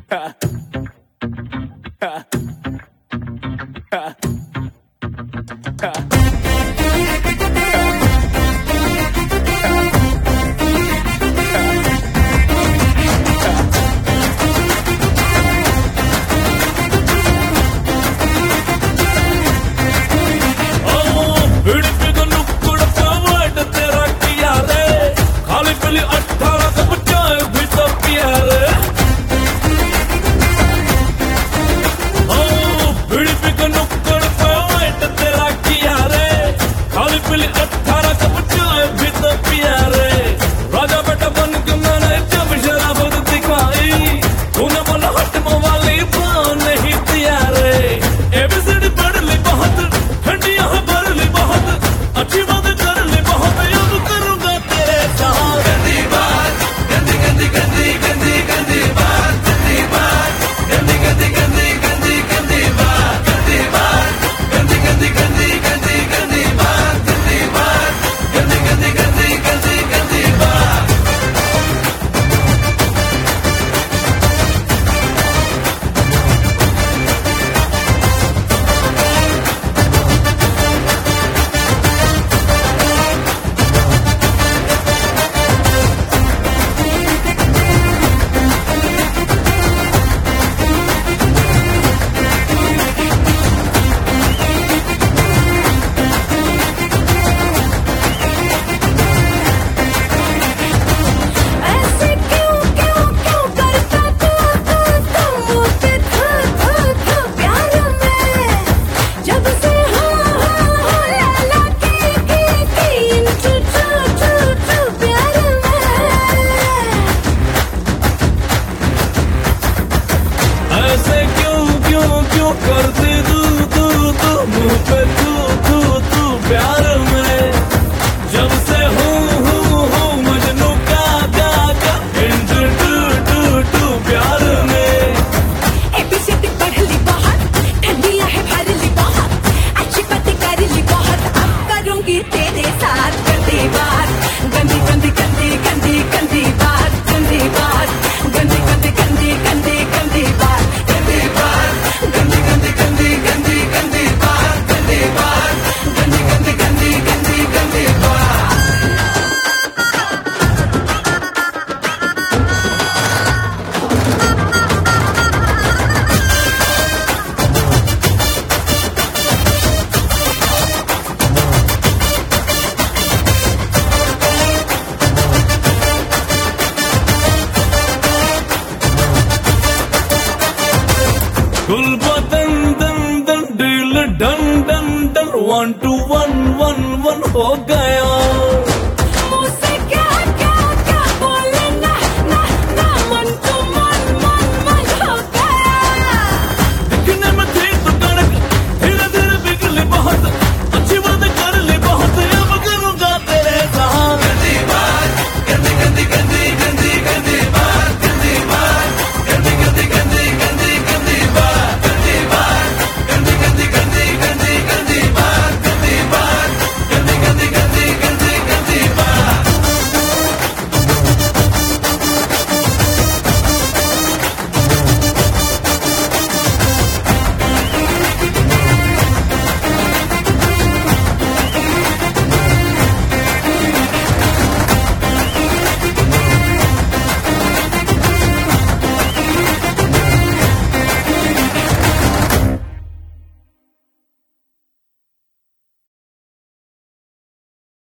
करती तू मुँह पे तू प्यार में जब से हूँ मजनू का टू प्यार में एबीसीडी पढ़ ली बहुत, ठंडिया है भर ली बहुत, अच्छी बातें कर ली बहुत, अब करूँगी तेरे साथ गंदी बात, गंदी गंदी गंदी गंदी गंदी बात, गंदी बात, गंदी गंदी गंदी गंदी गंदी बात, गंदी बात, गंदी गंदी गंदी गंदी गंदी बात, गंदी बात, गंदी गंदी गंदी गंदी गंदी बात। गुलबा दन डील डन 1 to 1 1 1 हो गया।